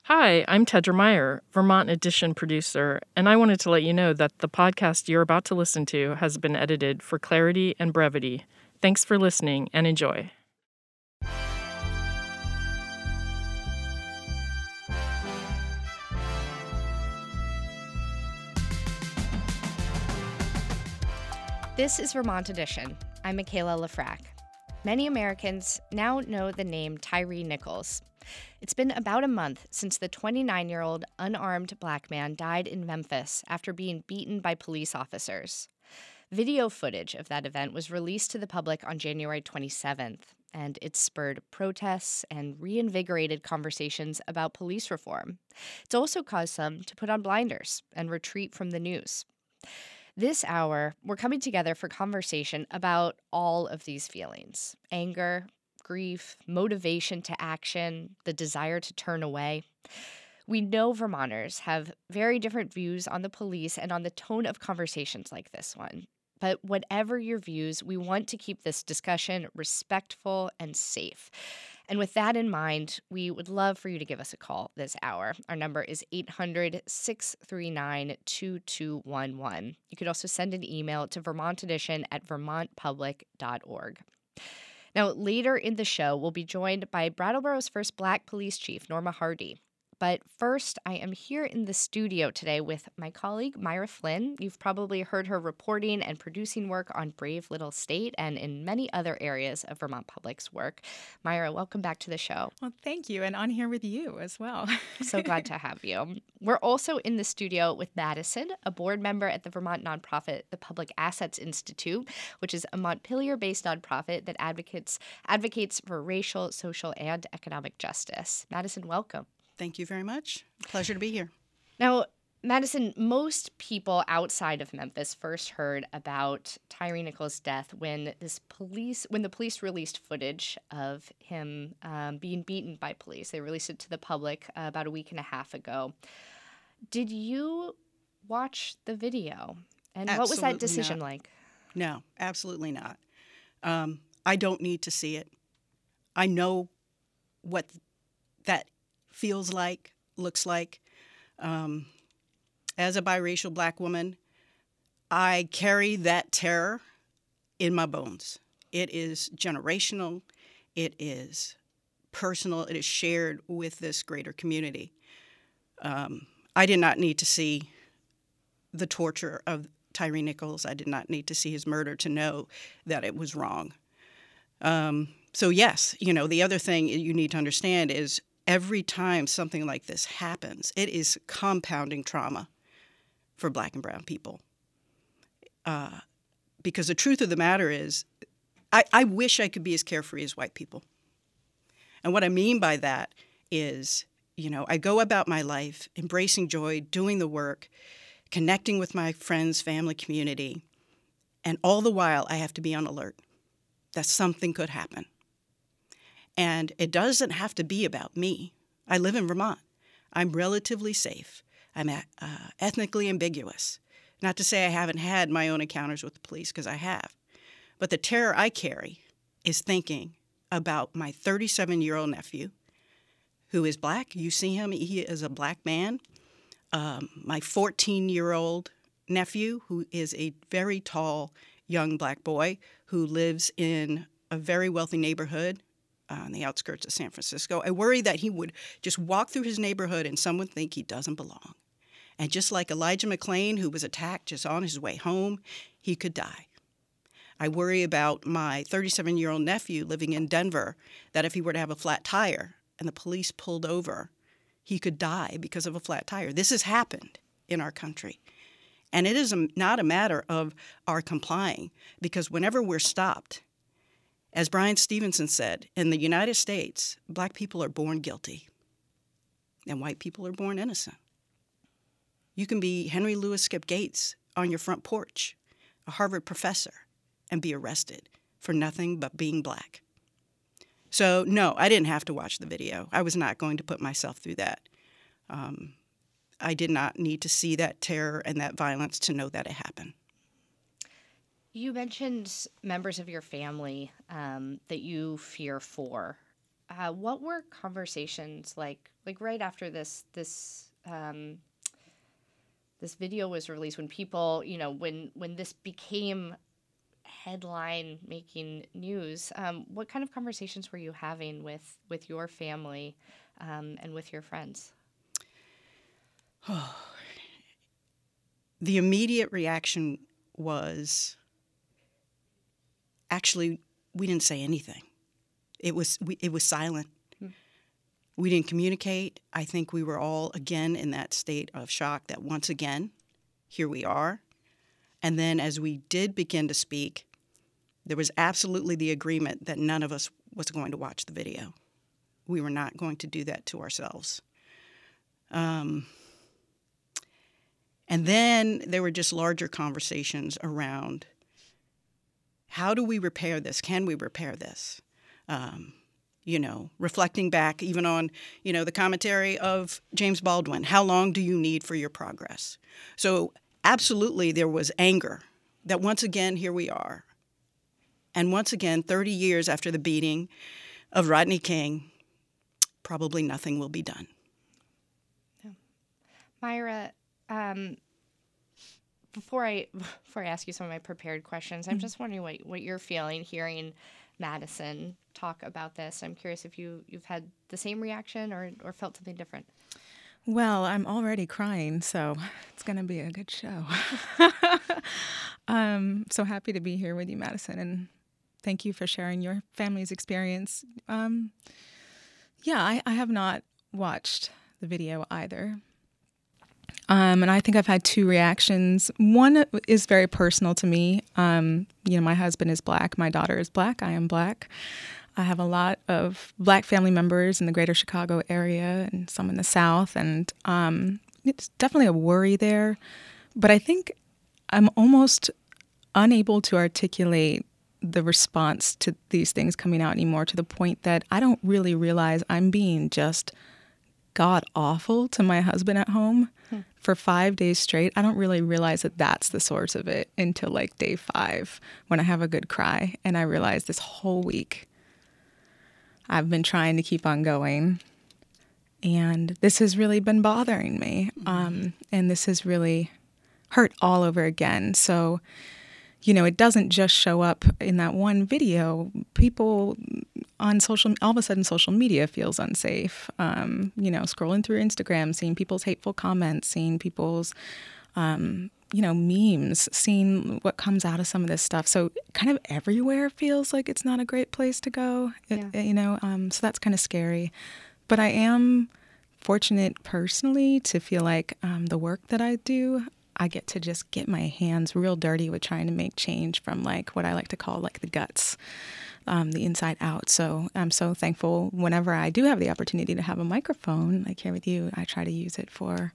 Hi, I'm Tedra Meyer, Vermont Edition producer, and I wanted to let you know that the podcast you're about to listen to has been edited for clarity and brevity. Thanks for listening and enjoy. This is Vermont Edition. I'm Michaela Lafrac. Many Americans now know the name Tyre Nichols. It's been about a month since the 29-year-old unarmed black man died in Memphis after being beaten by police officers. Video footage of that event was released to the public on January 27th, and it spurred protests and reinvigorated conversations about police reform. It's also caused some to put on blinders and retreat from the news. This hour, we're coming together for conversation about all of these feelings: anger, grief, motivation to action, the desire to turn away. We know Vermonters have very different views on the police and on the tone of conversations like this one. But whatever your views, we want to keep this discussion respectful and safe. And with that in mind, we would love for you to give us a call this hour. Our number is 800-639-2211. You could also send an email to vermontedition@vermontpublic.org. Now, later in the show, we'll be joined by Brattleboro's first Black police chief, Norma Hardy. But first, I am here in the studio today with my colleague, Myra Flynn. You've probably heard her reporting and producing work on Brave Little State and in many other areas of Vermont Public's work. Myra, welcome back to the show. Well, thank you, and on here with you as well. So glad to have you. We're also in the studio with Madison, a board member at the Vermont nonprofit, the Public Assets Institute, which is a Montpelier-based nonprofit that advocates for racial, social, and economic justice. Madison, welcome. Thank you very much. Pleasure to be here. Now, Madison, most people outside of Memphis first heard about Tyre Nichols' death when the police released footage of him being beaten by police. They released it to the public about a week and a half ago. Did you watch the video? And Absolutely what was that decision like? No, absolutely not. I don't need to see it. I know what that feels like, looks like. As a biracial black woman, I carry that terror in my bones. It is generational. It is personal. It is shared with this greater community. I did not need to see the torture of Tyre Nichols. I did not need to see his murder to know that it was wrong. So yes, the other thing you need to understand is every time something like this happens, it is compounding trauma for black and brown people. Because the truth of the matter is, I wish I could be as carefree as white people. And what I mean by that is, I go about my life embracing joy, doing the work, connecting with my friends, family, community, and all the while I have to be on alert that something could happen. And it doesn't have to be about me. I live in Vermont. I'm relatively safe. I'm ethnically ambiguous. Not to say I haven't had my own encounters with the police, because I have. But the terror I carry is thinking about my 37-year-old nephew, who is black. You see him, he is a black man. My 14-year-old nephew, who is a very tall young black boy who lives in a very wealthy neighborhood on the outskirts of San Francisco. I worry that he would just walk through his neighborhood and someone think he doesn't belong. And just like Elijah McClain, who was attacked just on his way home, he could die. I worry about my 37-year-old nephew living in Denver, that if he were to have a flat tire and the police pulled over, he could die because of a flat tire. This has happened in our country. And it is not a matter of our complying, because whenever we're stopped, as Brian Stevenson said, in the United States, black people are born guilty and white people are born innocent. You can be Henry Louis Skip Gates on your front porch, a Harvard professor, and be arrested for nothing but being black. So, no, I didn't have to watch the video. I was not going to put myself through that. I did not need to see that terror and that violence to know that it happened. You mentioned members of your family that you fear for. what were conversations like right after this video was released, when people, when this became headline making news, what kind of conversations were you having with your family and with your friends? The immediate reaction was, actually, we didn't say anything. It was silent. We didn't communicate. I think we were all, again, in that state of shock that once again, here we are. And then as we did begin to speak, there was absolutely the agreement that none of us was going to watch the video. We were not going to do that to ourselves. And then there were just larger conversations around, how do we repair this? Can we repair this? Reflecting back even on, the commentary of James Baldwin, how long do you need for your progress? So absolutely there was anger that once again, here we are. And once again, 30 years after the beating of Rodney King, probably nothing will be done. Yeah. Myra, before I ask you some of my prepared questions, I'm just wondering what you're feeling hearing Madison talk about this. I'm curious if you've had the same reaction or felt something different. Well, I'm already crying, so it's going to be a good show. So happy to be here with you, Madison, and thank you for sharing your family's experience. I have not watched the video either. And I think I've had two reactions. One is very personal to me. My husband is Black. My daughter is Black. I am Black. I have a lot of Black family members in the greater Chicago area and some in the South. And it's definitely a worry there. But I think I'm almost unable to articulate the response to these things coming out anymore, to the point that I don't really realize I'm being just god awful to my husband at home for 5 days straight. I don't really realize that that's the source of it until like day 5, when I have a good cry and I realize this whole week I've been trying to keep on going, and this has really been bothering me. And this has really hurt all over again. So, it doesn't just show up in that one video. People on all of a sudden social media feels unsafe. Scrolling through Instagram, seeing people's hateful comments, seeing people's, memes, seeing what comes out of some of this stuff. So kind of everywhere feels like it's not a great place to go, so that's kind of scary. But I am fortunate personally to feel like the work that I do, I get to just get my hands real dirty with trying to make change from like what I like to call like the guts, the inside out. So I'm so thankful whenever I do have the opportunity to have a microphone like here with you. I try to use it to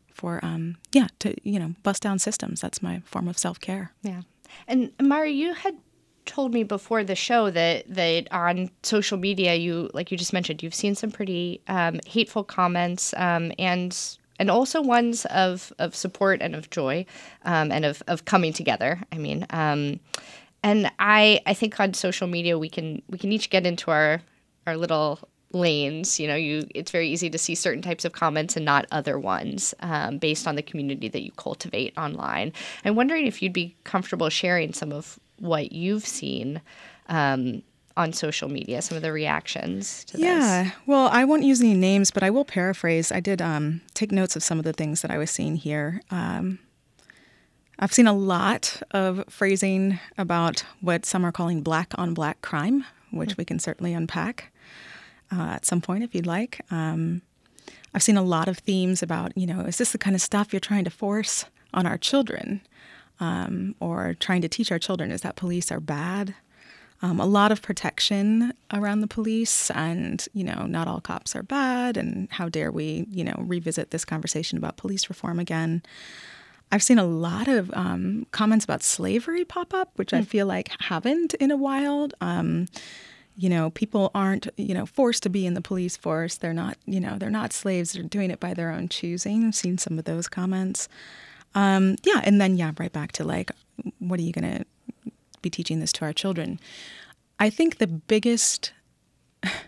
bust down systems. That's my form of self-care. Yeah. And Myra, you had told me before the show that on social media, you just mentioned, you've seen some pretty hateful comments and also ones of support and of joy and of coming together. And I think on social media we can each get into our little lanes. It's very easy to see certain types of comments and not other ones based on the community that you cultivate online. I'm wondering if you'd be comfortable sharing some of what you've seen on social media, some of the reactions to this. Yeah, well, I won't use any names, but I will paraphrase. I did take notes of some of the things that I was seeing here. I've seen a lot of phrasing about what some are calling black on black crime, which we can certainly unpack at some point if you'd like. I've seen a lot of themes about, is this the kind of stuff you're trying to force on our children or trying to teach our children is that police are bad? A lot of protection around the police and, not all cops are bad and how dare we, revisit this conversation about police reform again. I've seen a lot of comments about slavery pop up, which I feel like haven't in a while. People aren't, forced to be in the police force. They're not, they're not slaves. They're doing it by their own choosing. I've seen some of those comments. And then, right back to like, what are you going to be teaching this to our children? I think the biggest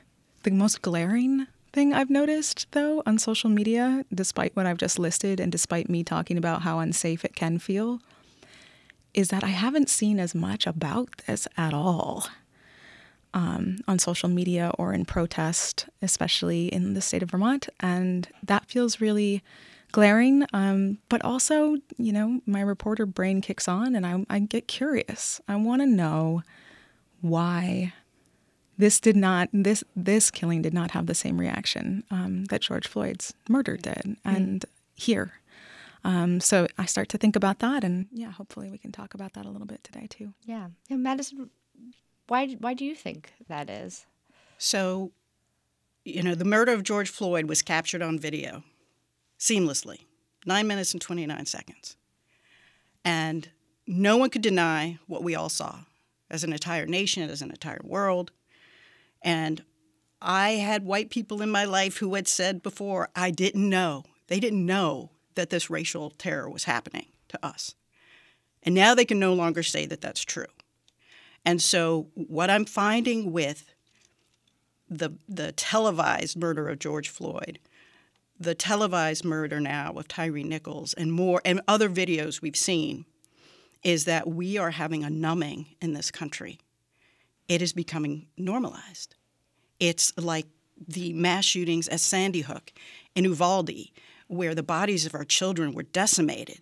the most glaring thing I've noticed, though, on social media, despite what I've just listed and despite me talking about how unsafe it can feel, is that I haven't seen as much about this at all on social media or in protest, especially in the state of Vermont. And that feels really glaring. But also, my reporter brain kicks on and I get curious. I want to know why this killing did not have the same reaction that George Floyd's murder did. And here. So I start to think about that, and hopefully we can talk about that a little bit today too. Yeah. Madison, why do you think that is? So, the murder of George Floyd was captured on video seamlessly, 9 minutes and 29 seconds. And no one could deny what we all saw as an entire nation, as an entire world. And I had white people in my life who had said before, I didn't know. They didn't know that this racial terror was happening to us. And now they can no longer say that that's true. And so what I'm finding with the televised murder of George Floyd, the televised murder now of Tyre Nichols, and more, and other videos we've seen, is that we are having a numbing in this country. It is becoming normalized. It's like the mass shootings at Sandy Hook in Uvalde, where the bodies of our children were decimated.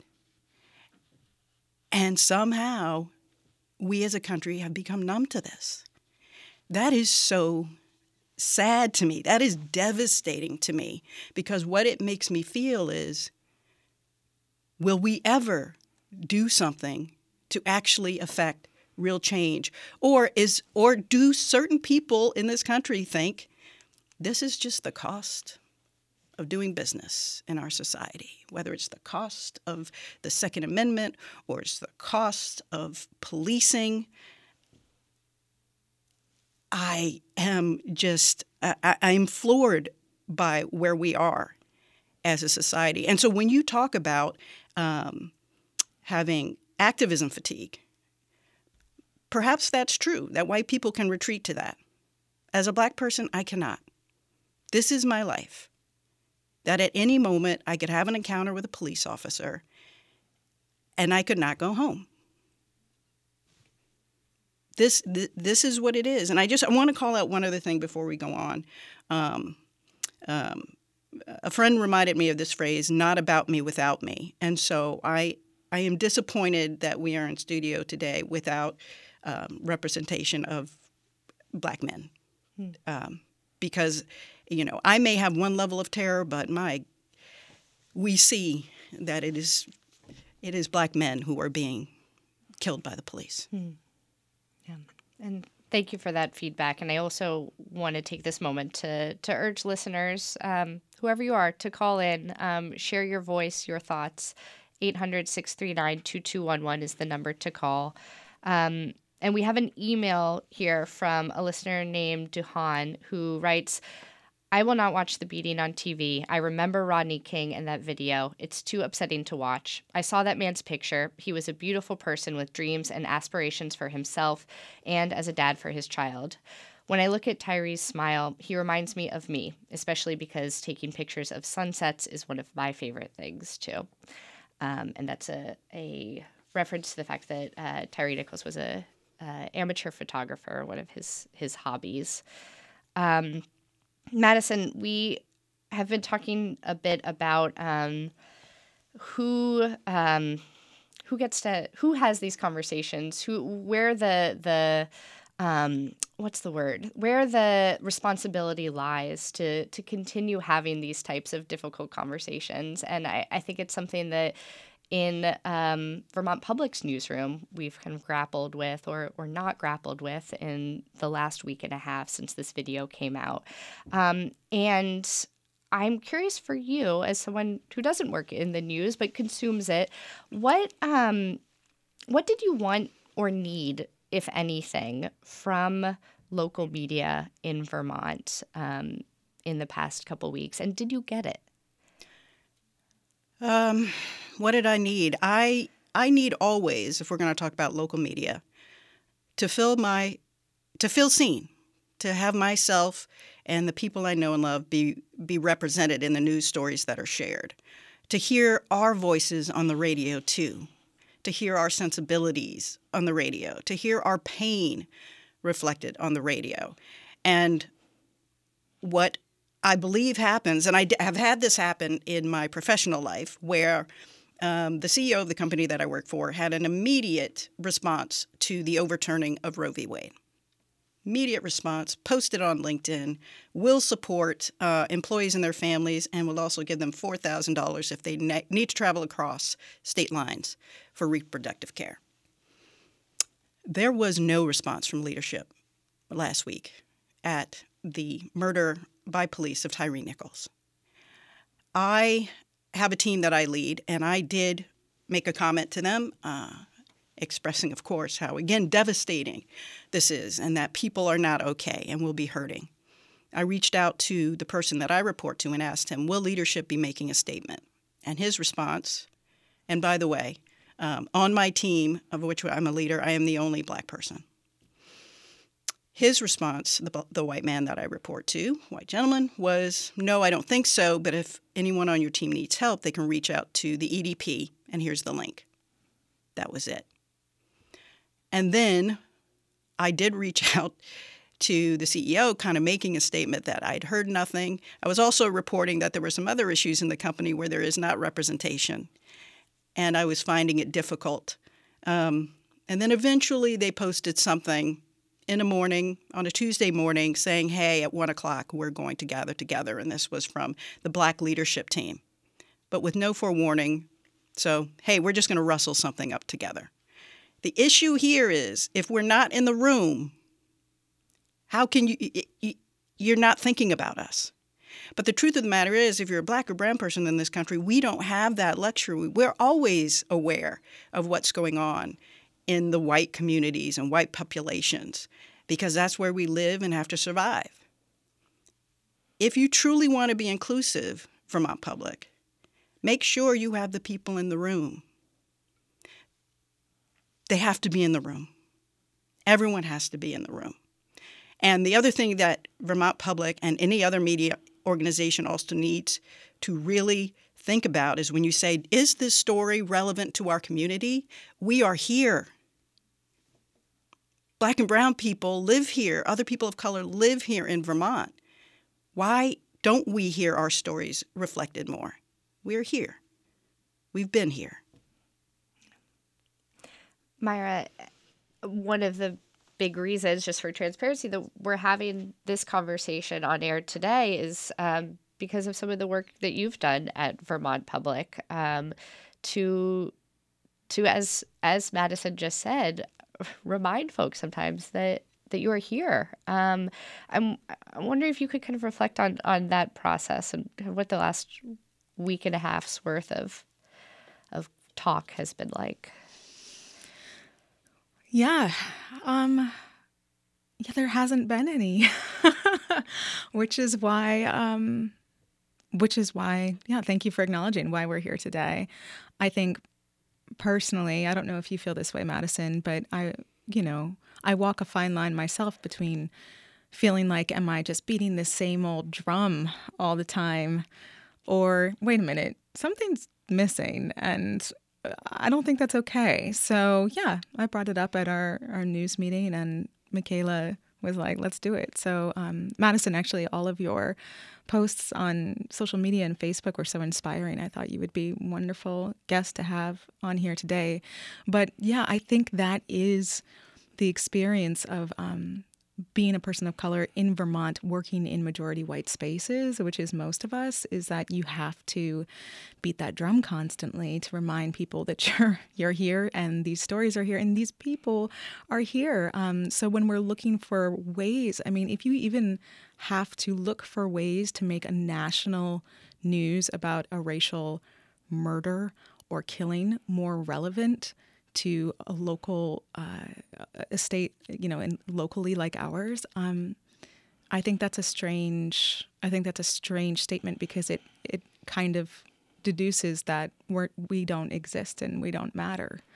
And somehow, we as a country have become numb to this. That is so sad to me. That is devastating to me, because what it makes me feel is, will we ever do something to actually affect real change? Or do certain people in this country think this is just the cost of doing business in our society, whether it's the cost of the Second Amendment or it's the cost of policing? I am floored by where we are as a society. And so when you talk about having activism fatigue, perhaps that's true, that white people can retreat to that. As a Black person, I cannot. This is my life. That at any moment I could have an encounter with a police officer and I could not go home. This is what it is. And I want to call out one other thing before we go on. A friend reminded me of this phrase, not about me without me. And so I am disappointed that we are in studio today without representation of Black men. Because, I may have one level of terror, but we see that it is Black men who are being killed by the police. Yeah. And thank you for that feedback. And I also want to take this moment to urge listeners, whoever you are, to call in, share your voice, your thoughts. 800-639-2211 is the number to call. And we have an email here from a listener named Duhan who writes, I will not watch the beating on TV. I remember Rodney King in that video. It's too upsetting to watch. I saw that man's picture. He was a beautiful person with dreams and aspirations for himself and as a dad for his child. When I look at Tyre's smile, he reminds me of me, especially because taking pictures of sunsets is one of my favorite things, too. And that's a reference to the fact that Tyre Nichols was a amateur photographer, one of his hobbies. Madison, we have been talking a bit about who has these conversations, where the responsibility lies to continue having these types of difficult conversations. And I think it's something that in Vermont Public's newsroom we've kind of grappled with or not grappled with in the last week and a half since this video came out. And I'm curious for you, as someone who doesn't work in the news but consumes it, what did you want or need, if anything, from local media in Vermont in the past couple weeks? And did you get it? What did I need? I need always, if we're going to talk about local media, to feel seen, to have myself and the people I know and love be represented in the news stories that are shared, to hear our voices on the radio too, to hear our sensibilities on the radio, to hear our pain reflected on the radio. And what I believe happens, and I have had this happen in my professional life, where the CEO of the company that I work for had an immediate response to the overturning of Roe v. Wade. Immediate response, posted on LinkedIn, will support employees and their families, and will also give them $4,000 if they need to travel across state lines for reproductive care. There was no response from leadership last week at the murder by police of Tyre Nichols. I have a team that I lead, and I did make a comment to them, expressing, of course, how, again, devastating this is and that people are not okay and will be hurting. I reached out to the person that I report to and asked him, will leadership be making a statement? And his response, and by the way, on my team, of which I'm a leader, I am the only Black person. His response, the white man that I report to, white gentleman, was, no, I don't think so, but if anyone on your team needs help, they can reach out to the EDP, and here's the link. That was it. And then I did reach out to the CEO, kind of making a statement that I'd heard nothing. I was also reporting that there were some other issues in the company where there is not representation, and I was finding it difficult. And then eventually they posted something in the morning, on a Tuesday morning, saying, hey, at 1 o'clock, we're going to gather together. And this was from the Black leadership team, but with no forewarning. So, hey, we're just going to rustle something up together. The issue here is, if we're not in the room, how can you're not thinking about us. But the truth of the matter is, if you're a Black or brown person in this country, we don't have that luxury. We're always aware of what's going on in the white communities and white populations, because that's where we live and have to survive. If you truly want to be inclusive, Vermont Public, make sure you have the people in the room. They have to be in the room. Everyone has to be in the room. And the other thing that Vermont Public and any other media organization also needs to really think about is, when you say, is this story relevant to our community? We are here. Black and brown people live here. Other people of color live here in Vermont. Why don't we hear our stories reflected more? We're here. We've been here. Myra, one of the big reasons, just for transparency, that we're having this conversation on air today is because of some of the work that you've done at Vermont Public to as Madison just said, remind folks sometimes that you are here. I'm wondering if you could kind of reflect on that process and what the last week and a half's worth of talk has been like. Yeah. There hasn't been any, which is why, thank you for acknowledging why we're here today. I think personally, I don't know if you feel this way, Madison, but I walk a fine line myself between feeling like, am I just beating the same old drum all the time? Or wait a minute, something's missing, and I don't think that's okay. So yeah, I brought it up at our news meeting, and Michaela was like, let's do it. So Madison, actually, all of your posts on social media and Facebook were so inspiring. I thought you would be a wonderful guest to have on here today. But yeah, I think that is the experience of being a person of color in Vermont, working in majority white spaces, which is most of us, is that you have to beat that drum constantly to remind people that you're here, and these stories are here, and these people are here. So when we're looking for ways, I mean, if you even have to look for ways to make a national news about a racial murder or killing more relevant to a local estate, and locally like ours, I think that's a strange statement, because it kind of deduces that we don't exist and we don't matter.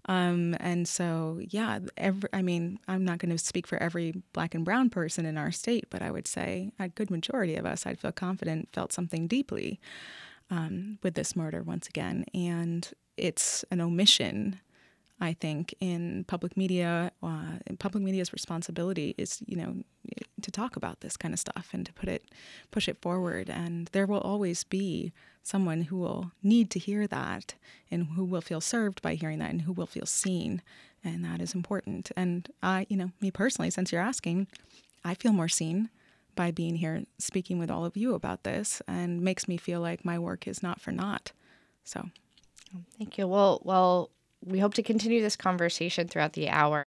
And so, yeah, I'm not going to speak for every Black and brown person in our state, but I would say a good majority of us, I'd feel confident, felt something deeply with this murder once again. And it's an omission, I think, in public media. And public media's responsibility is, to talk about this kind of stuff and to push it forward. And there will always be someone who will need to hear that and who will feel served by hearing that and who will feel seen. And that is important. And me personally, since you're asking, I feel more seen by being here speaking with all of you about this, and makes me feel like my work is not for naught. So thank you. Well, we hope to continue this conversation throughout the hour.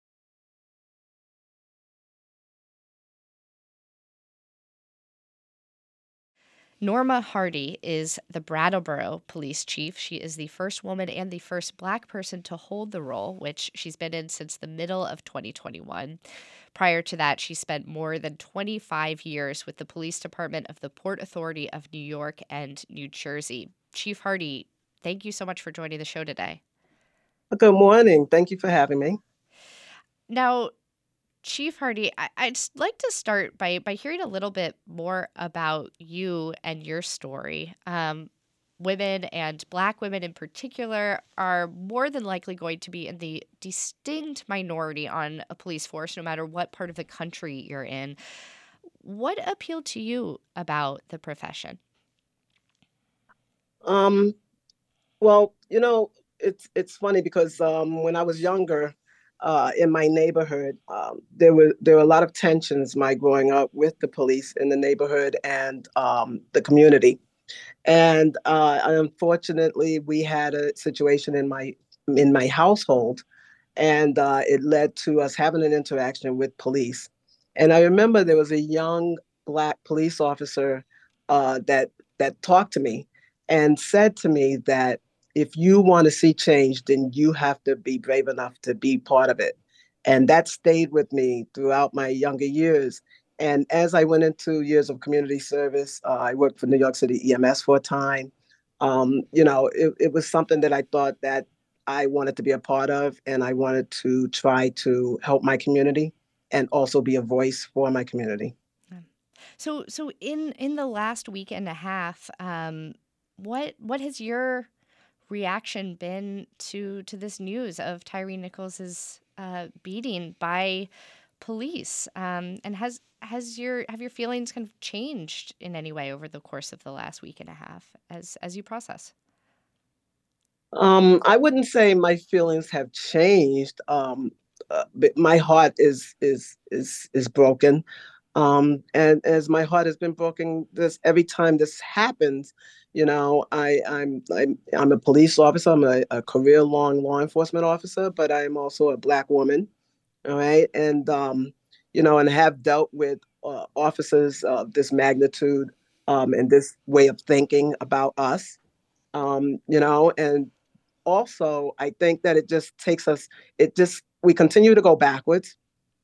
Norma Hardy is the Brattleboro police chief. She is the first woman and the first Black person to hold the role, which she's been in since the middle of 2021. Prior to that, she spent more than 25 years with the police department of the Port Authority of New York and New Jersey. Chief Hardy, thank you so much for joining the show today. Good morning. Thank you for having me. Now, Chief Hardy, I'd like to start by hearing a little bit more about you and your story. Women, and Black women in particular, are more than likely going to be in the distinct minority on a police force, no matter what part of the country you're in. What appealed to you about the profession? Well, it's funny because when I was younger, in my neighborhood, there were a lot of tensions my growing up with the police in the neighborhood and the community. And unfortunately, we had a situation in my household, and it led to us having an interaction with police. And I remember there was a young Black police officer that talked to me and said to me that if you want to see change, then you have to be brave enough to be part of it. And that stayed with me throughout my younger years. And as I went into years of community service, I worked for New York City EMS for a time. It was something that I thought that I wanted to be a part of, and I wanted to try to help my community and also be a voice for my community. So in the last week and a half, what has your reaction been to this news of Tyre Nichols' beating by police? And have your feelings kind of changed in any way over the course of the last week and a half as you process? I wouldn't say my feelings have changed. But my heart is broken. And as my heart has been broken, this every time this happens, I'm a police officer. I'm a career-long law enforcement officer, but I am also a Black woman. All right, and and have dealt with officers of this magnitude and this way of thinking about us. And also I think that it just takes us. We continue to go backwards.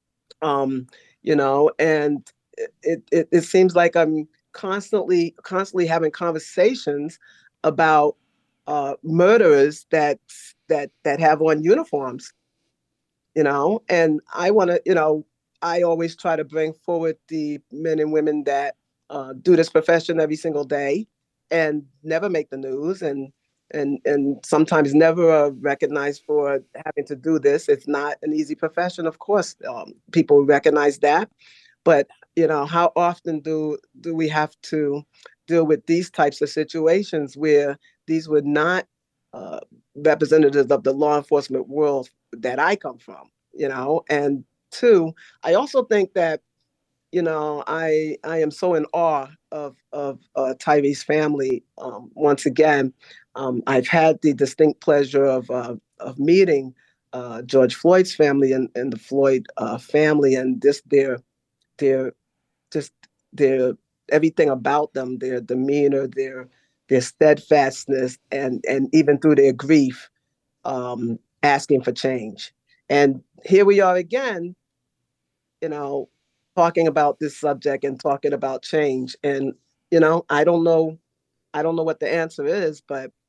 And it seems like I'm constantly having conversations about murderers that have on uniforms, and I want to, I always try to bring forward the men and women that do this profession every single day and never make the news, and sometimes never recognized for having to do this. It's not an easy profession, of course. People recognize that, but how often do we have to deal with these types of situations where these were not representatives of the law enforcement world that I come from, and two, I also think that, I am so in awe of Tyre's family. Once again, I've had the distinct pleasure of meeting George Floyd's family and the Floyd family, and their just their everything about them, their demeanor, their steadfastness, and even through their grief, asking for change. And here we are again, talking about this subject and talking about change. And I don't know what the answer is, but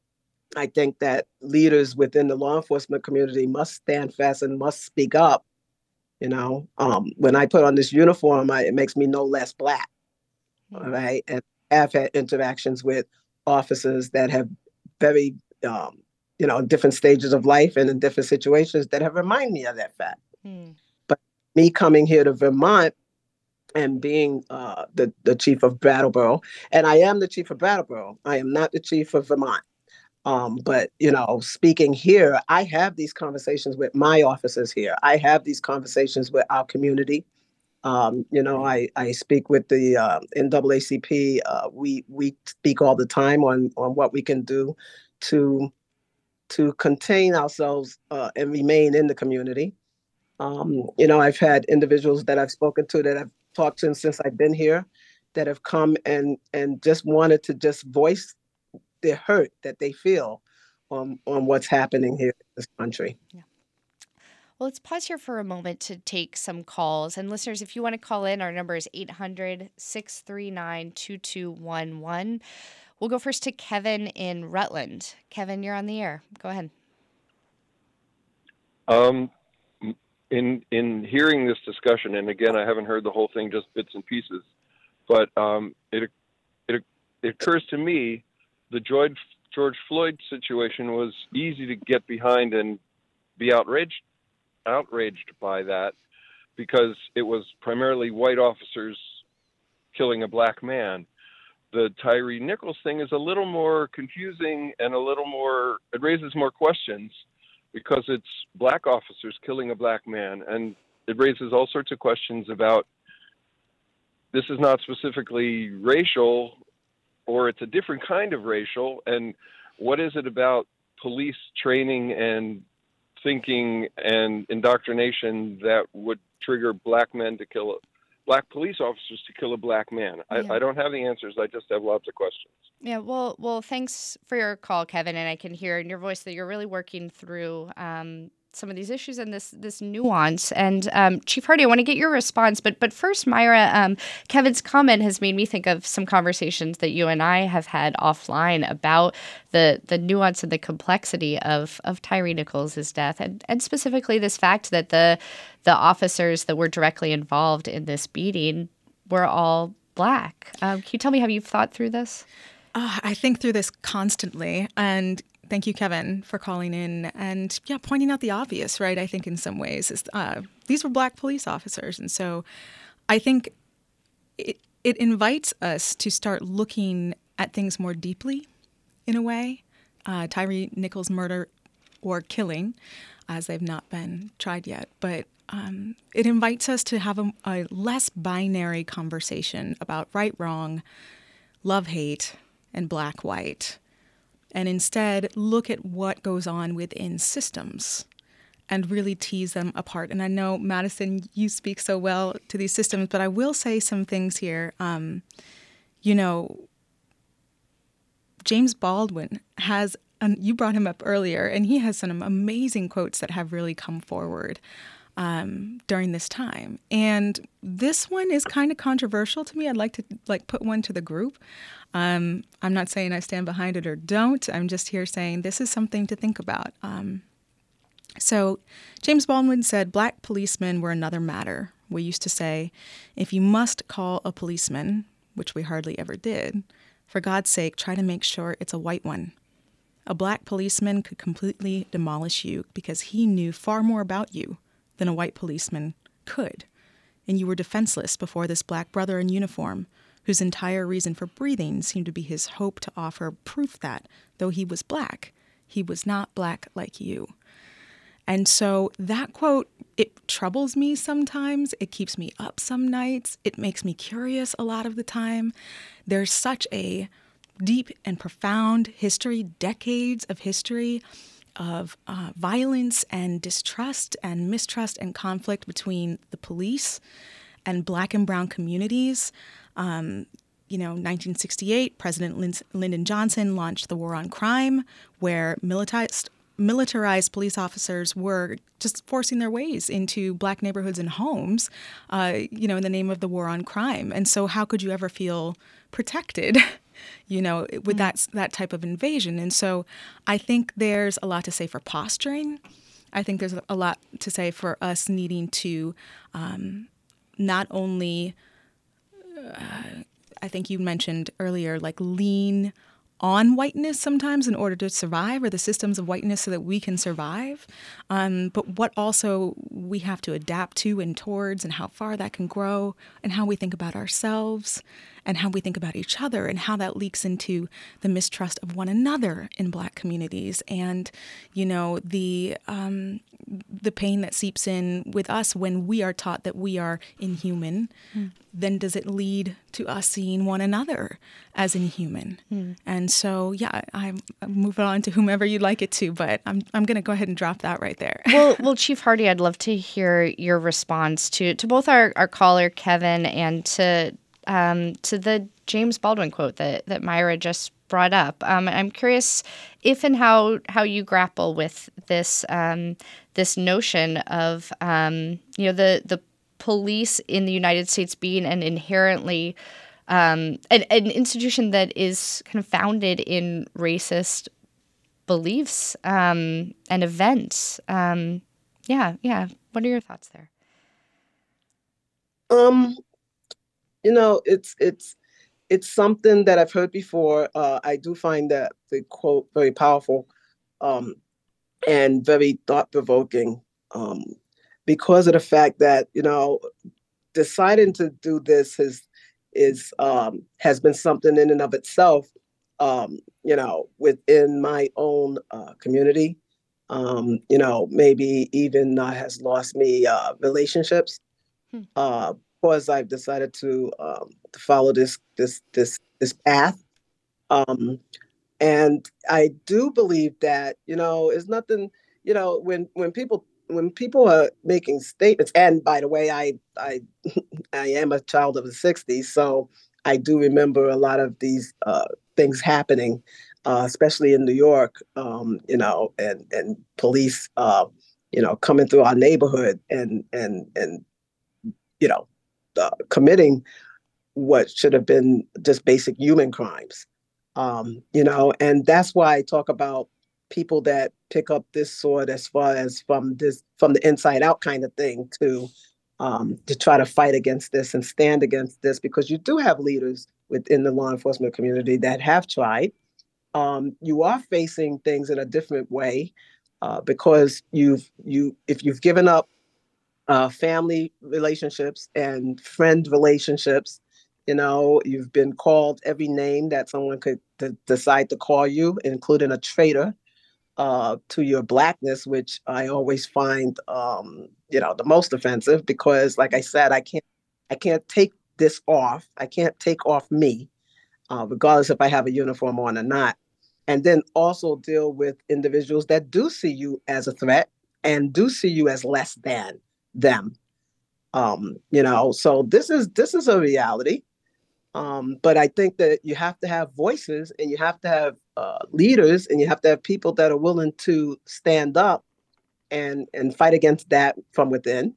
I think that leaders within the law enforcement community must stand fast and must speak up. When I put on this uniform, it makes me no less Black, right? And I've had interactions with officers that have very, different stages of life and in different situations that have reminded me of that fact. But me coming here to Vermont and being the chief of Brattleboro, and I am the chief of Brattleboro, I am not the chief of Vermont. But, speaking here, I have these conversations with my officers here. I have these conversations with our community. I speak with the NAACP. We speak all the time on what we can do to contain ourselves and remain in the community. I've had individuals that I've spoken to, that I've talked to since I've been here, that have come and just wanted to just voice their hurt that they feel on what's happening here in this country. Yeah. Well, let's pause here for a moment to take some calls. And listeners, if you want to call in, our number is 800-639-2211. We'll go first to Kevin in Rutland. Kevin, you're on the air. Go ahead. In hearing this discussion, and again, I haven't heard the whole thing, just bits and pieces, but it occurs to me the George Floyd situation was easy to get behind and be outraged by that, because it was primarily white officers killing a Black man. The Tyre Nichols thing is a little more confusing and it raises more questions, because it's Black officers killing a Black man, and it raises all sorts of questions about, this is not specifically racial, or it's a different kind of racial, and what is it about police training and thinking and indoctrination that would trigger Black police officers to kill a Black man? Yeah. I don't have the answers. I just have lots of questions. Yeah, well, thanks for your call, Kevin, and I can hear in your voice that you're really working through some of these issues and this nuance. And Chief Hardy, I want to get your response, but first, Myra, Kevin's comment has made me think of some conversations that you and I have had offline about the nuance and the complexity of Tyre Nichols' death, and specifically this fact that the officers that were directly involved in this beating were all Black. Can you tell me how you've thought through this? I think through this constantly, and thank you, Kevin, for calling in and pointing out the obvious, right? I think in some ways these were Black police officers, and so I think it invites us to start looking at things more deeply, in a way. Tyre Nichols' murder or killing, as they've not been tried yet, but it invites us to have a less binary conversation about right, wrong, love, hate, and black, white, and instead look at what goes on within systems and really tease them apart. And I know, Madison, you speak so well to these systems, but I will say some things here. James Baldwin has, you brought him up earlier, and he has some amazing quotes that have really come forward during this time. And this one is kind of controversial to me. I'd like to put one to the group. I'm not saying I stand behind it or don't. I'm just here saying this is something to think about. So James Baldwin said, Black policemen were another matter. We used to say, if you must call a policeman, which we hardly ever did, for God's sake, try to make sure it's a white one. A Black policeman could completely demolish you because he knew far more about you than a white policeman could. And you were defenseless before this Black brother in uniform, whose entire reason for breathing seemed to be his hope to offer proof that, though he was Black, he was not Black like you. And so that quote, it troubles me sometimes. It keeps me up some nights. It makes me curious a lot of the time. There's such a deep and profound history, decades of history of violence and distrust and mistrust and conflict between the police and Black and brown communities. 1968, President Lyndon Johnson launched the War on Crime, where militarized police officers were just forcing their ways into Black neighborhoods and homes, in the name of the war on crime. And so how could you ever feel protected with that type of invasion. And so I think there's a lot to say for posturing. I think there's a lot to say for us needing to not only, I think you mentioned earlier, like lean on whiteness sometimes in order to survive, or the systems of whiteness so that we can survive, but what also we have to adapt to and towards, and how far that can grow, and how we think about ourselves and how we think about each other, and how that leaks into the mistrust of one another in Black communities, and the pain that seeps in with us when we are taught that we are inhuman. Then does it lead to us seeing one another as inhuman? And so, I'm moving on to whomever you'd like it to, but I'm going to go ahead and drop that right there. Well, Chief Hardy, I'd love to hear your response to both our caller Kevin and to the James Baldwin quote that Myra just brought up. I'm curious if and how you grapple with this this notion of the police in the United States being an inherently an institution that is kind of founded in racist beliefs and events. What are your thoughts there? It's something that I've heard before. I do find that the quote very powerful and very thought-provoking because of the fact that, deciding to do this has been something in and of itself, within my own community, maybe even has lost me relationships. Because I've decided to follow this path, and I do believe that it's nothing. When people are making statements, and by the way, I am a child of the '60s, so I do remember a lot of these things happening, especially in New York, and police, coming through our neighborhood and committing what should have been just basic human crimes, and that's why I talk about people that pick up this sword as far as from the inside out kind of thing to try to fight against this and stand against this, because you do have leaders within the law enforcement community that have tried. You are facing things in a different way because if you've given up family relationships and friend relationships, you've been called every name that someone could decide to call you, including a traitor to your Blackness, which I always find, the most offensive, because like I said, I can't take this off. I can't take off me, regardless if I have a uniform on or not. And then also deal with individuals that do see you as a threat and do see you as less than them. So this is a reality. But I think that you have to have voices, and you have to have leaders, and you have to have people that are willing to stand up and fight against that from within.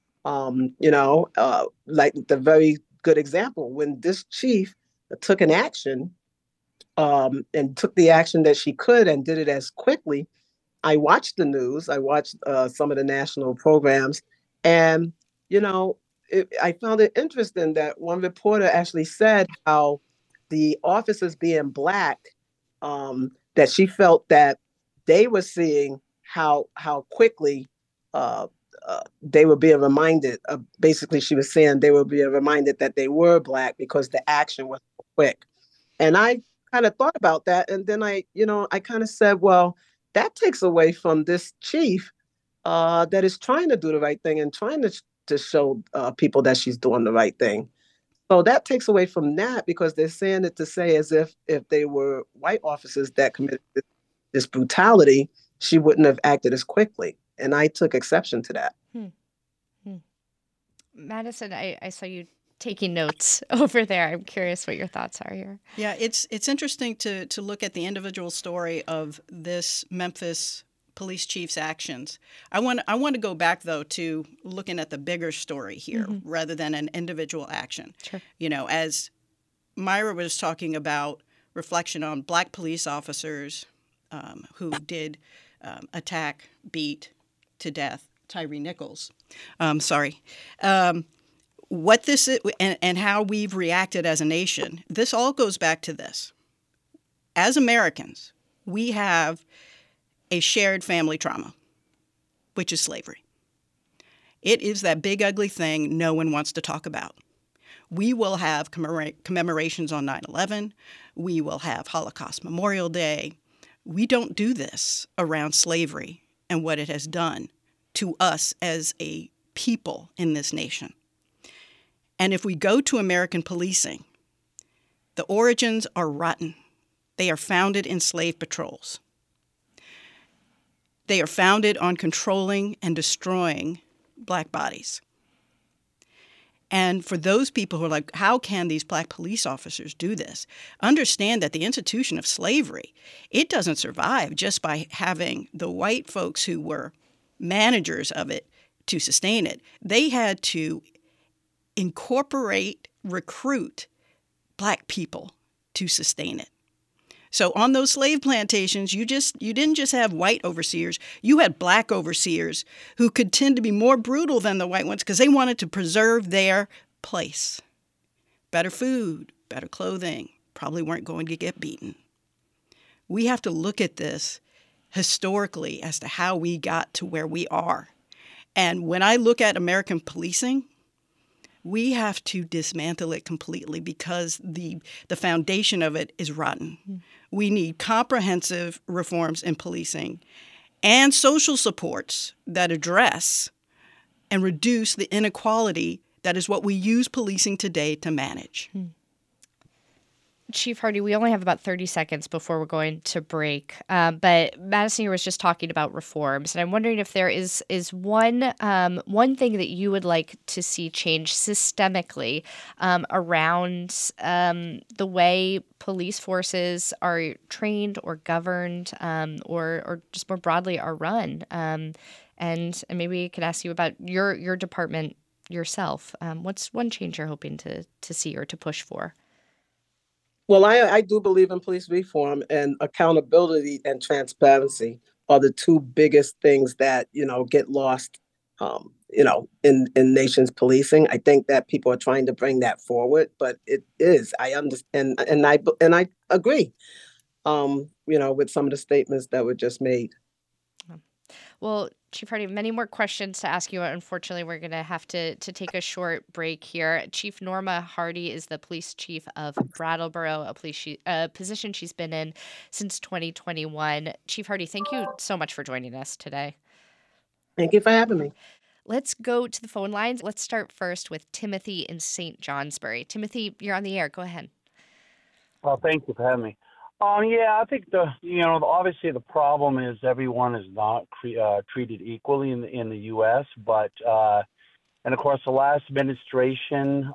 Like the very good example, when this chief took an action and took the action that she could and did it as quickly. I watched the news. I watched some of the national programs, and I found it interesting that one reporter actually said how the officers being Black, that she felt that they were seeing how quickly they were being reminded. Basically, she was saying they were being reminded that they were Black because the action was so quick. And I kind of thought about that, and then I kind of said, well, that takes away from this chief that is trying to do the right thing and trying to show people that she's doing the right thing. So that takes away from that, because they're saying it to say as if they were white officers that committed this brutality, she wouldn't have acted as quickly. And I took exception to that. Madison, I saw you taking notes over there. I'm curious what your thoughts are here. Yeah, it's interesting to look at the individual story of this Memphis police chief's actions. I want to go back, though, to looking at the bigger story here rather than an individual action. Sure. As Myra was talking about reflection on black police officers who did attack, beat to death Tyre Nichols. What this is and how we've reacted as a nation, this all goes back to this. As Americans, we have a shared family trauma, which is slavery. It is that big, ugly thing no one wants to talk about. We will have commemorations on 9/11. We will have Holocaust Memorial Day. We don't do this around slavery and what it has done to us as a people in this nation. And if we go to American policing, the origins are rotten. They are founded in slave patrols. They are founded on controlling and destroying black bodies. And for those people who are like, how can these black police officers do this? Understand that the institution of slavery, it doesn't survive just by having the white folks who were managers of it to sustain it. They had to incorporate, recruit black people to sustain it. So on those slave plantations, you didn't just have white overseers, you had black overseers who could tend to be more brutal than the white ones because they wanted to preserve their place. Better food, better clothing, probably weren't going to get beaten. We have to look at this historically as to how we got to where we are. And when I look at American policing, we have to dismantle it completely because the foundation of it is rotten. Mm. We need comprehensive reforms in policing and social supports that address and reduce the inequality that is what we use policing today to manage. Mm. Chief Hardy, we only have about 30 seconds before we're going to break. But Madison, you was just talking about reforms, and I'm wondering if there is one thing that you would like to see change systemically around the way police forces are trained or governed, or just more broadly are run. And maybe I could ask you about your department yourself. What's one change you're hoping to see or to push for? Well, I do believe in police reform, and accountability and transparency are the two biggest things that, get lost, in nation's policing. I think that people are trying to bring that forward, but it is, I understand, and I agree, with some of the statements that were just made. Well, Chief Hardy, many more questions to ask you. Unfortunately, we're going to have to take a short break here. Chief Norma Hardy is the police chief of Brattleboro, a position she's been in since 2021. Chief Hardy, thank you so much for joining us today. Thank you for having me. Let's go to the phone lines. Let's start first with Timothy in St. Johnsbury. Timothy, you're on the air. Go ahead. Well, thank you for having me. I think obviously the problem is everyone is not treated equally in the U.S. But and of course the last administration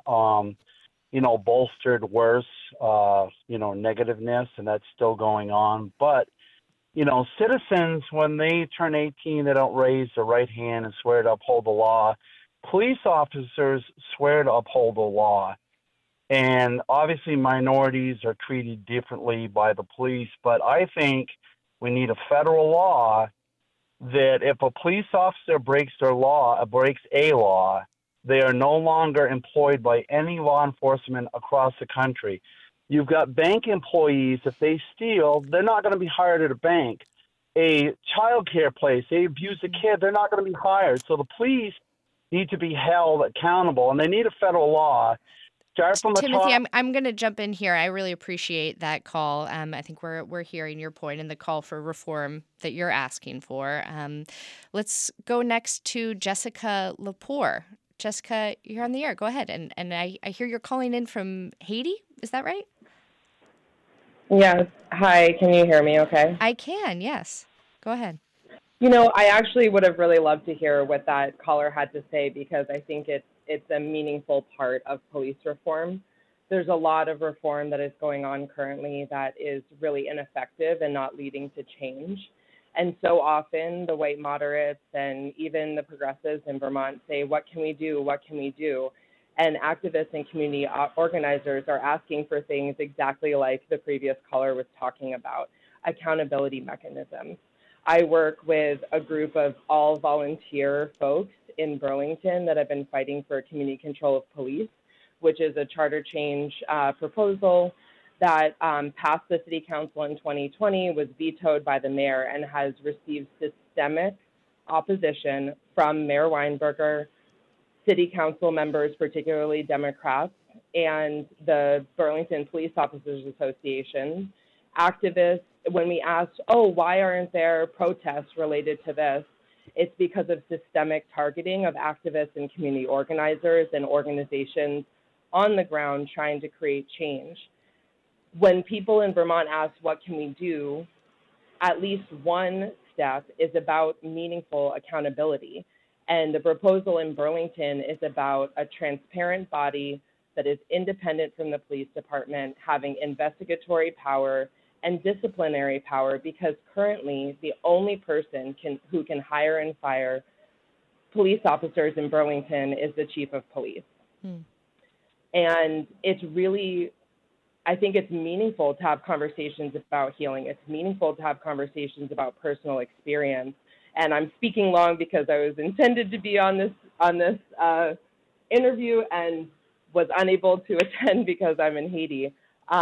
bolstered worse negativeness, and that's still going on. But citizens, when they turn 18, they don't raise their right hand and swear to uphold the law. Police officers swear to uphold the law. And obviously minorities are treated differently by the police, but I think we need a federal law that if a police officer breaks a law, they are no longer employed by any law enforcement across the country. You've got bank employees, if they steal, they're not going to be hired at a bank. A child care place, they abuse a kid, they're not going to be hired. So the police need to be held accountable, and they need a federal law. Timothy, I'm going to jump in here. I really appreciate that call. I think we're hearing your point and the call for reform that you're asking for. Let's go next to Jessica Lepore. Jessica, you're on the air. Go ahead. And I hear you're calling in from Haiti. Is that right? Yes. Hi. Can you hear me okay? I can, yes. Go ahead. I actually would have really loved to hear what that caller had to say, because I think it's a meaningful part of police reform. There's a lot of reform that is going on currently that is really ineffective and not leading to change. And so often the white moderates and even the progressives in Vermont say, what can we do? What can we do? And activists and community organizers are asking for things exactly like the previous caller was talking about, accountability mechanisms. I work with a group of all volunteer folks in Burlington that have been fighting for community control of police, which is a charter change proposal that passed the city council in 2020, was vetoed by the mayor, and has received systemic opposition from Mayor Weinberger, city council members, particularly Democrats, and the Burlington Police Officers Association. Activists, when we asked, why aren't there protests related to this? It's because of systemic targeting of activists and community organizers and organizations on the ground trying to create change. When people in Vermont ask, what can we do? At least one step is about meaningful accountability. And the proposal in Burlington is about a transparent body that is independent from the police department, having investigatory power and disciplinary power, because currently the only person who can hire and fire police officers in Burlington is the chief of police. And it's really, I think it's meaningful to have conversations about healing. It's meaningful to have conversations about personal experience. And I'm speaking long because I was intended to be on this interview and was unable to attend because I'm in Haiti.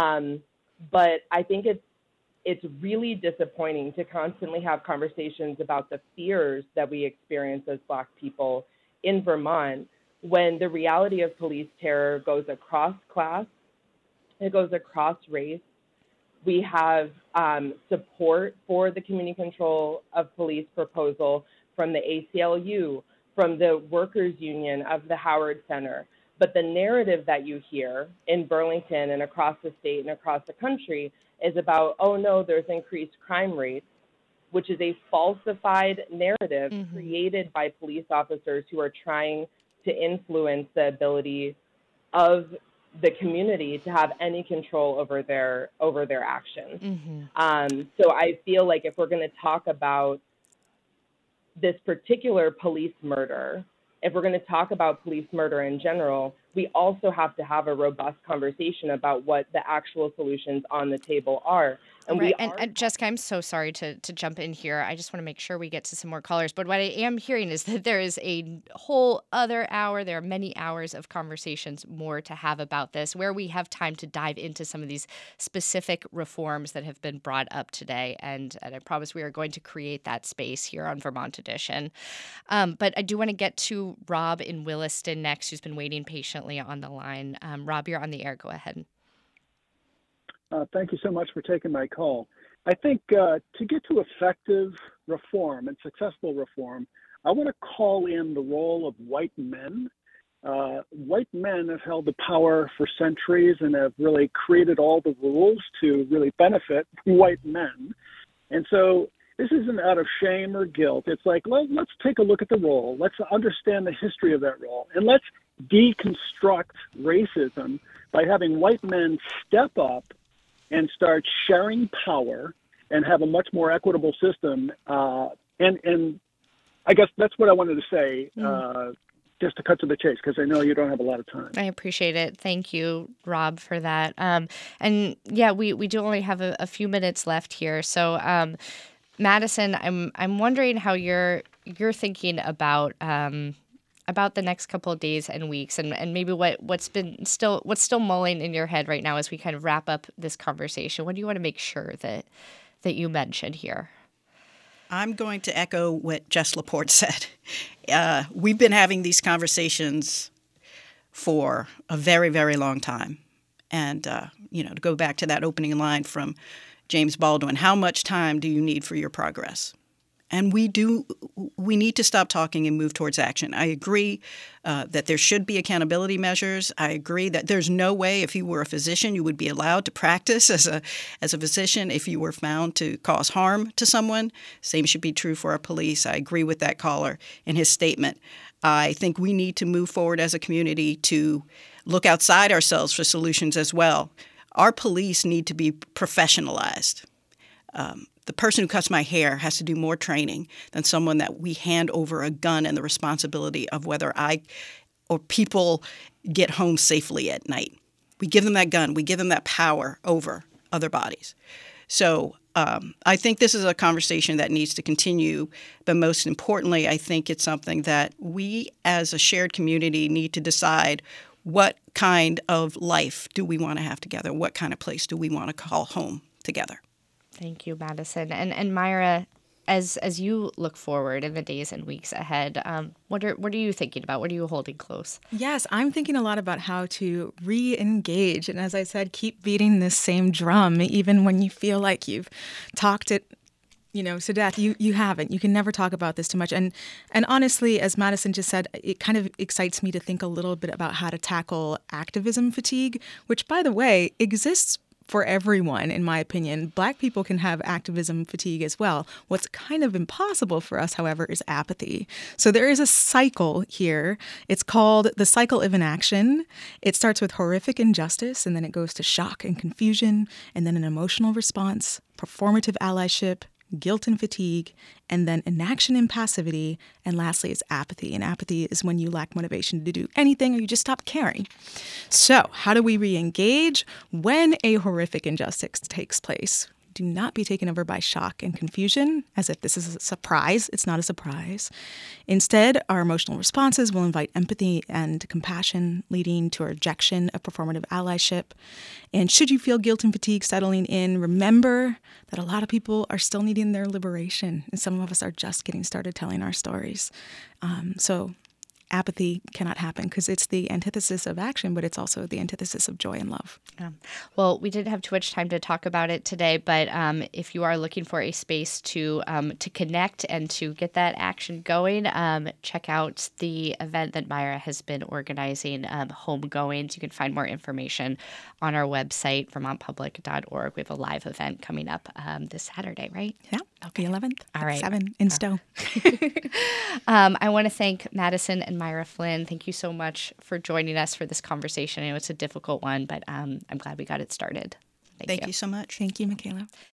But I think it's really disappointing to constantly have conversations about the fears that we experience as Black people in Vermont, when the reality of police terror goes across class, it goes across race. We have support for the community control of police proposal from the ACLU, from the workers union of the Howard Center. But the narrative that you hear in Burlington and across the state and across the country is about, oh no, there's increased crime rates, which is a falsified narrative created by police officers who are trying to influence the ability of the community to have any control over their actions. So I feel like if we're going to talk about this particular police murder, if we're going to talk about police murder in general, we also have to have a robust conversation about what the actual solutions on the table are. And right. And Jessica, I'm so sorry to jump in here. I just want to make sure we get to some more callers. But what I am hearing is that there is a whole other hour. There are many hours of conversations more to have about this, where we have time to dive into some of these specific reforms that have been brought up today. And I promise we are going to create that space here on Vermont Edition. But I do want to get to Rob in Williston next, who's been waiting patiently on the line. Rob, you're on the air. Go ahead. Thank you so much for taking my call. I think to get to effective reform and successful reform, I want to call in the role of white men. White men have held the power for centuries and have really created all the rules to really benefit white men. And so this isn't out of shame or guilt. It's like, let's take a look at the role. Let's understand the history of that role. And let's deconstruct racism by having white men step up and start sharing power and have a much more equitable system. And I guess that's what I wanted to say, just to cut to the chase, because I know you don't have a lot of time. I appreciate it. Thank you, Rob, for that. And yeah, we do only have a few minutes left here. So Madison, I'm wondering how you're thinking about the next couple of days and weeks, and maybe what's still mulling in your head right now as we kind of wrap up this conversation. What do you want to make sure that you mentioned here? I'm going to echo what Jess Laporte said. We've been having these conversations for a very, very long time. And, to go back to that opening line from James Baldwin, how much time do you need for your progress? And we need to stop talking and move towards action. I agree that there should be accountability measures. I agree that there's no way, if you were a physician, you would be allowed to practice as a physician if you were found to cause harm to someone. Same should be true for our police. I agree with that caller in his statement. I think we need to move forward as a community to look outside ourselves for solutions as well. Our police need to be professionalized. The person who cuts my hair has to do more training than someone that we hand over a gun and the responsibility of whether I or people get home safely at night. We give them that gun. We give them that power over other bodies. So I think this is a conversation that needs to continue. But most importantly, I think it's something that we as a shared community need to decide what kind of life do we want to have together? What kind of place do we want to call home together? Thank you, Madison. And Myra, as you look forward in the days and weeks ahead, what are you thinking about? What are you holding close? Yes, I'm thinking a lot about how to re-engage. And as I said, keep beating this same drum, even when you feel like you've talked it to death. You haven't. You can never talk about this too much. And honestly, as Madison just said, it kind of excites me to think a little bit about how to tackle activism fatigue, which, by the way, exists for everyone, in my opinion. Black people can have activism fatigue as well. What's kind of impossible for us, however, is apathy. So there is a cycle here. It's called the cycle of inaction. It starts with horrific injustice, and then it goes to shock and confusion, and then an emotional response, performative allyship, guilt and fatigue, and then inaction and passivity, and lastly is apathy. And apathy is when you lack motivation to do anything or you just stop caring. So how do we re-engage when a horrific injustice takes place? Do not be taken over by shock and confusion as if this is a surprise. It's not a surprise. Instead, our emotional responses will invite empathy and compassion, leading to a rejection of performative allyship. And should you feel guilt and fatigue settling in, remember that a lot of people are still needing their liberation, and some of us are just getting started telling our stories. So apathy cannot happen because it's the antithesis of action, but it's also the antithesis of joy and love. Well, we didn't have too much time to talk about it today, but if you are looking for a space to connect and to get that action going, check out the event that Myra has been organizing, Homegoings. You can find more information on our website, vermontpublic.org. We have a live event coming up this Saturday, right? Yeah, okay. The 11th. All right. 7 in Stowe. I want to thank Madison and Myra Flynn. Thank you so much for joining us for this conversation. I know it's a difficult one, but I'm glad we got it started. Thank you so much. Thank you, Michaela.